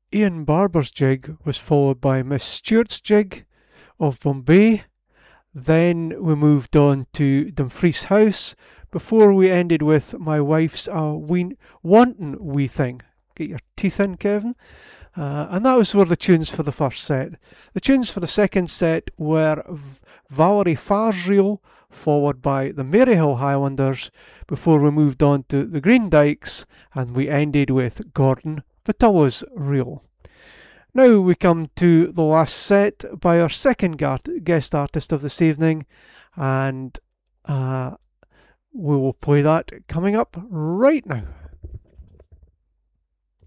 Ian Barber's jig was followed by Miss Stewart's jig of Bombay. Then we moved on to Dumfries House before we ended with my wife's wanton wee thing. Get your teeth in, Kevin. And that were the tunes for the first set. The tunes for the second set were Valerie Farr's reel, followed by the Maryhill Highlanders, before we moved on to the Green Dykes, and we ended with Gordon Vitulla's reel. Now we come to the last set by our second guest artist of this evening, and we will play that coming up right now.